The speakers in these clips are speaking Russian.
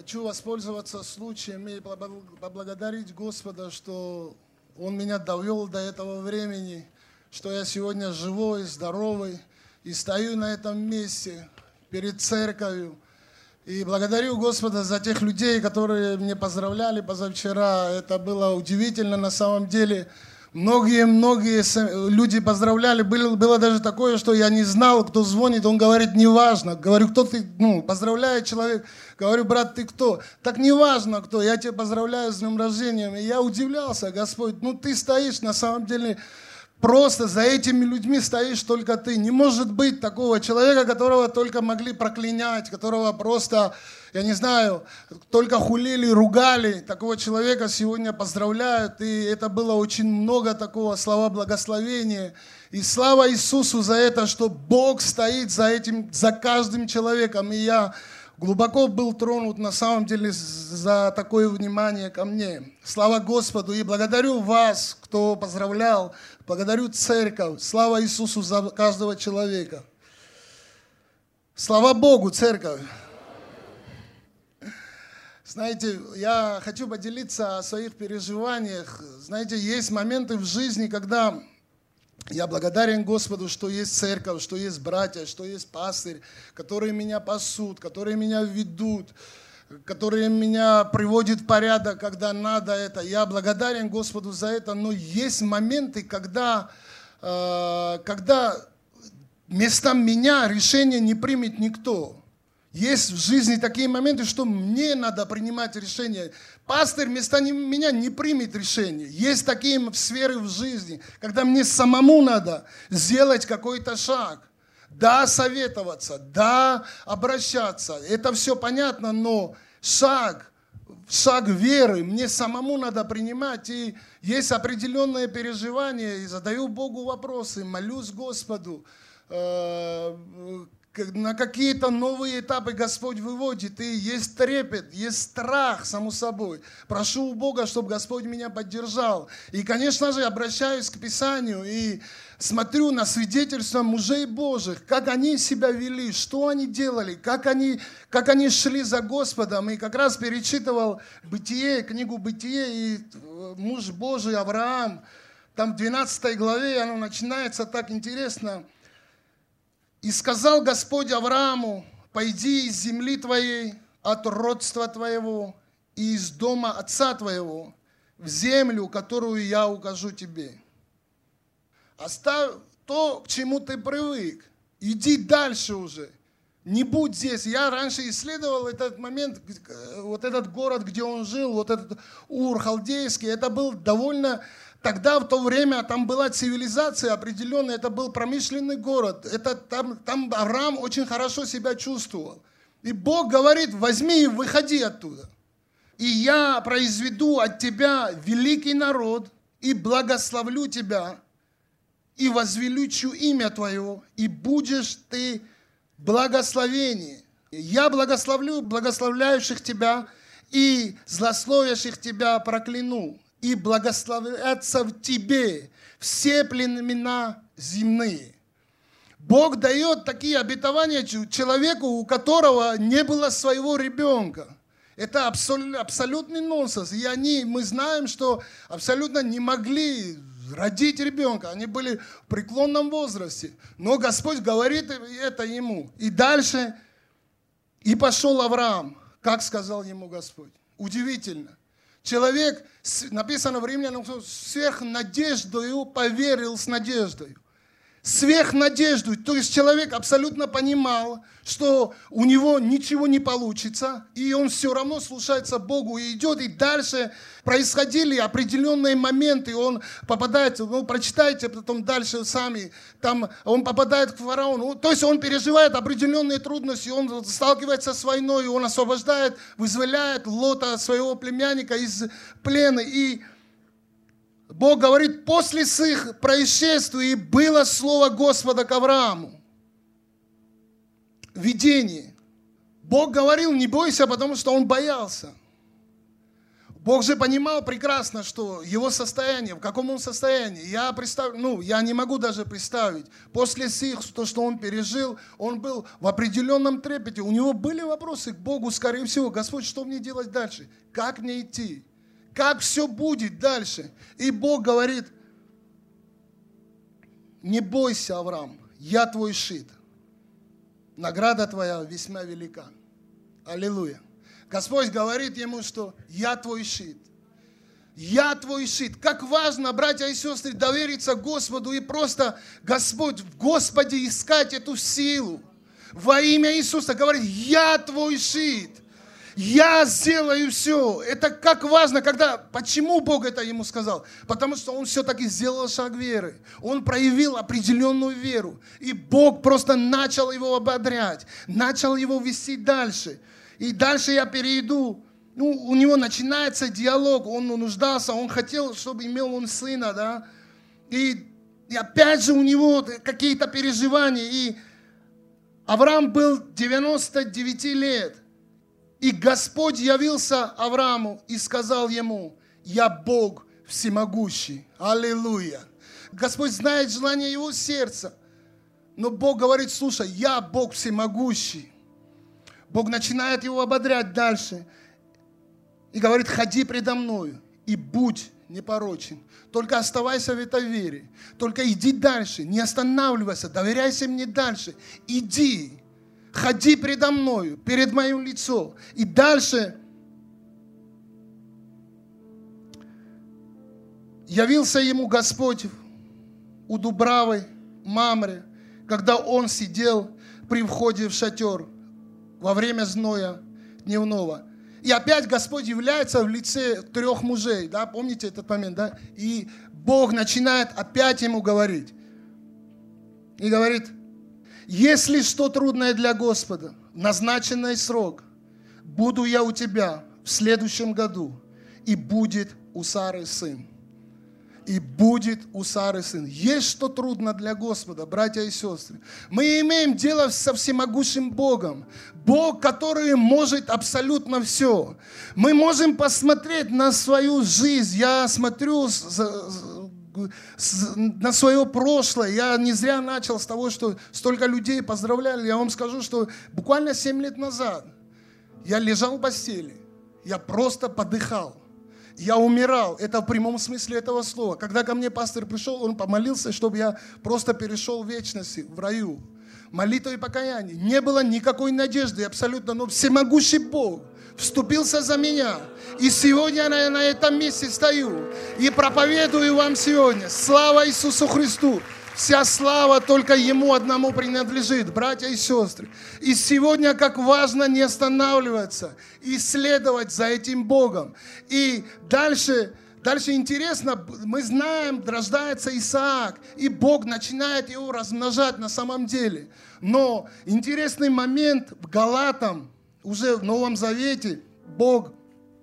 Хочу воспользоваться случаем и поблагодарить Господа, что Он меня довел до этого времени, что я сегодня живой, здоровый и стою на этом месте перед церковью. И благодарю Господа за тех людей, которые мне поздравляли позавчера. Это было удивительно на самом деле. Многие люди поздравляли. Было даже такое, что я не знал, кто звонит. Он говорит, неважно. Говорю, кто ты? Поздравляет человек. Говорю, брат, ты кто? Так неважно кто. Я тебя поздравляю с днем рождения. И я удивлялся, Господь, ты стоишь на самом деле... Просто за этими людьми стоишь только ты. Не может быть такого человека, которого только могли проклинать, которого просто, я не знаю, только хулили, ругали. Такого человека сегодня поздравляют. И это было очень много такого слова благословения. И слава Иисусу за это, что Бог стоит за каждым человеком. И я глубоко был тронут на самом деле за такое внимание ко мне. Слава Господу. И благодарю вас, кто поздравлял. Благодарю церковь. Слава Иисусу за каждого человека. Слава Богу, церковь. Знаете, я хочу поделиться о своих переживаниях. Знаете, есть моменты в жизни, когда я благодарен Господу, что есть церковь, что есть братья, что есть пастырь, которые меня пасут, которые меня ведут, которые меня приводят в порядок, когда надо это. Я благодарен Господу за это, но есть моменты, когда вместо меня решение не примет никто. Есть в жизни такие моменты, что мне надо принимать решение. Пастырь вместо меня не примет решение. Есть такие сферы в жизни, когда мне самому надо сделать какой-то шаг. Да, советоваться, да, обращаться. Это все понятно, но шаг веры мне самому надо принимать. И есть определенные переживания, и задаю Богу вопросы, молюсь Господу. На какие-то новые этапы Господь выводит, и есть трепет, есть страх, само собой. Прошу у Бога, чтобы Господь меня поддержал. И, конечно же, обращаюсь к Писанию и смотрю на свидетельства мужей Божьих, как они себя вели, что они делали, как они шли за Господом. И как раз перечитывал книгу Бытие, и муж Божий Авраам, там в 12 главе, оно начинается так интересно. «И сказал Господь Аврааму, пойди из земли твоей, от родства твоего и из дома отца твоего, в землю, которую я укажу тебе. Оставь то, к чему ты привык, иди дальше уже, не будь здесь». Я раньше исследовал этот момент, вот этот город, где он жил, вот этот Ур халдейский, это был довольно... Тогда, в то время, там была цивилизация определенная, это был промышленный город. Там Авраам очень хорошо себя чувствовал. И Бог говорит, возьми и выходи оттуда. И я произведу от тебя великий народ, и благословлю тебя, и возвеличу имя твое, и будешь ты благословение. Я благословлю благословляющих тебя, и злословящих тебя прокляну. И благословятся в тебе все племена земные. Бог дает такие обетования человеку, у которого не было своего ребенка. Это абсолютный нонсенс. И мы знаем, что абсолютно не могли родить ребенка. Они были в преклонном возрасте. Но Господь говорит это ему. И дальше, и пошел Авраам, как сказал ему Господь. Удивительно. Человек, написано в Римлянам, сверх надеждою поверил с надеждой. Сверх надеждой. То есть человек абсолютно понимал, что у него ничего не получится, и он все равно слушается Богу и идет. И дальше происходили определенные моменты. Он попадает, прочитайте потом дальше сами, там он попадает к фараону. То есть он переживает определенные трудности, он сталкивается с войной, он освобождает, вызволяет Лота, своего племянника, из плена. И Бог говорит, после сих происшествий было слово Господа к Аврааму. Видение. Бог говорил, не бойся, потому что он боялся. Бог же понимал прекрасно, что его состояние, в каком он состоянии. Я не могу даже представить. После всех, то, что он пережил, он был в определенном трепете. У него были вопросы к Богу, скорее всего. Господь, что мне делать дальше? Как мне идти? Как все будет дальше? И Бог говорит: не бойся, Авраам, я твой щит. Награда твоя весьма велика. Аллилуйя. Господь говорит ему, что я твой щит. Я твой щит. Как важно, братья и сестры, довериться Господу и просто, Господь, в Господе искать эту силу. Во имя Иисуса говорит: я твой щит. Я сделаю все. Это как важно, почему Бог это ему сказал? Потому что он все-таки сделал шаг веры. Он проявил определенную веру. И Бог просто начал его ободрять, начал его вести дальше. И дальше я перейду. У него начинается диалог. Он нуждался, он хотел, чтобы имел он сына, да. И опять же у него какие-то переживания. И Авраам был 99 лет. И Господь явился Аврааму и сказал ему: я Бог всемогущий. Аллилуйя. Господь знает желание его сердца. Но Бог говорит: слушай, я Бог всемогущий. Бог начинает его ободрять дальше. И говорит: ходи предо мною и будь непорочен. Только оставайся в этой вере. Только иди дальше, не останавливайся, доверяйся мне дальше. Иди, ходи предо мною, перед моим лицом. И дальше явился ему Господь у Дубравы, Мамре, когда он сидел при входе в шатер во время зноя дневного. И опять Господь является в лице 3 мужей, да, помните этот момент, да? И Бог начинает опять ему говорить. И говорит: если что трудное для Господа, в назначенный срок, буду я у тебя в следующем году, и будет у Сары сын. И будет у Сары сын. Есть что трудно для Господа, братья и сестры. Мы имеем дело со всемогущим Богом. Бог, который может абсолютно все. Мы можем посмотреть на свою жизнь. Я смотрю на свое прошлое. Я не зря начал с того, что столько людей поздравляли. Я вам скажу, что буквально 7 лет назад я лежал в постели. Я просто подыхал. Я умирал, это в прямом смысле этого слова. Когда ко мне пастор пришел, он помолился, чтобы я просто перешел в вечность, в раю. Молитва и покаяние. Не было никакой надежды абсолютно, но всемогущий Бог вступился за меня. И сегодня я на этом месте стою и проповедую вам сегодня. Слава Иисусу Христу! Вся слава только Ему одному принадлежит, братья и сестры. И сегодня как важно не останавливаться, исследовать за этим Богом. И дальше интересно, мы знаем, рождается Исаак, и Бог начинает его размножать на самом деле. Но интересный момент в Галатам, уже в Новом Завете, Бог,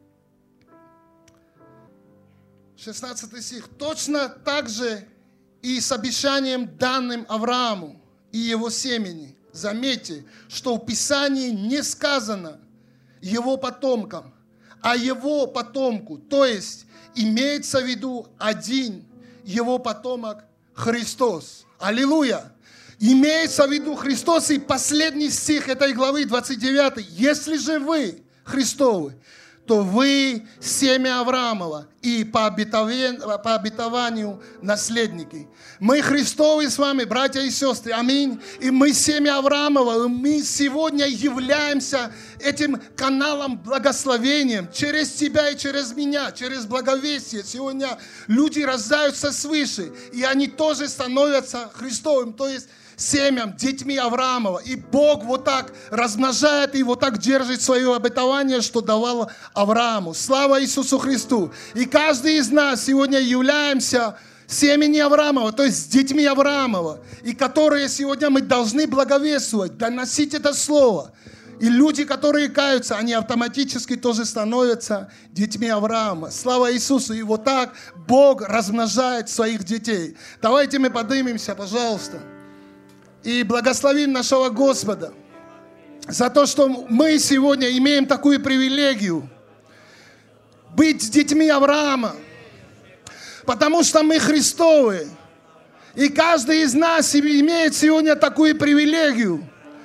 16 стих, точно так же и с обещанием, данным Аврааму и его семени. Заметьте, что в Писании не сказано его потомкам, а его потомку. То есть имеется в виду один его потомок Христос. Аллилуйя! Имеется в виду Христос, и последний стих этой главы 29. Если же вы Христовы, то вы семя Авраамова и по обетованию наследники. Мы Христовы с вами, братья и сестры, аминь. И мы семя Авраамова, и мы сегодня являемся этим каналом благословением через тебя и через меня, через благовестие. Сегодня люди рождаются свыше, и они тоже становятся Христовым, то есть семям, детьми Авраамова. И Бог вот так размножает и вот так держит свое обетование, что давал Аврааму. Слава Иисусу Христу! И каждый из нас сегодня являемся семени Авраамова, то есть детьми Авраамова, и которые сегодня мы должны благовествовать, доносить это слово. И люди, которые каются, они автоматически тоже становятся детьми Авраама. Слава Иисусу! И вот так Бог размножает своих детей. Давайте мы поднимемся, пожалуйста. И благословим нашего Господа за то, что мы сегодня имеем такую привилегию быть с детьми Авраама, потому что мы Христовы. И каждый из нас имеет сегодня такую привилегию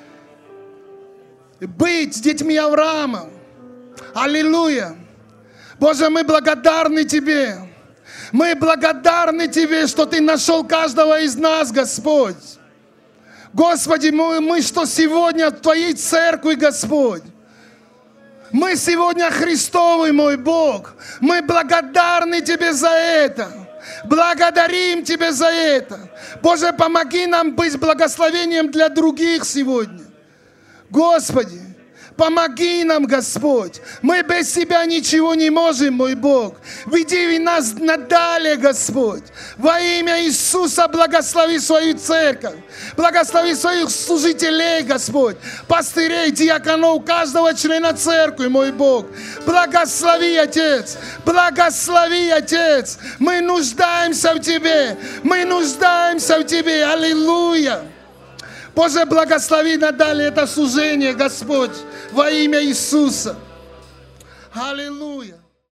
быть с детьми Авраама. Аллилуйя! Боже, мы благодарны Тебе. Мы благодарны Тебе, что Ты нашел каждого из нас, Господь. Господи, мы что сегодня в Твоей церкви, Господь. Мы сегодня Христовы, мой Бог. Мы благодарны Тебе за это. Благодарим Тебя за это. Боже, помоги нам быть благословением для других сегодня. Господи, помоги нам, Господь. Мы без Тебя ничего не можем, мой Бог. Веди нас надалее, Господь. Во имя Иисуса благослови свою церковь. Благослови своих служителей, Господь. Пастырей, диаконов, каждого члена церкви, мой Бог. Благослови, Отец. Благослови, Отец. Мы нуждаемся в Тебе. Мы нуждаемся в Тебе. Аллилуйя. Боже, благослови надалее это служение, Господь, во имя Иисуса. Аллилуйя.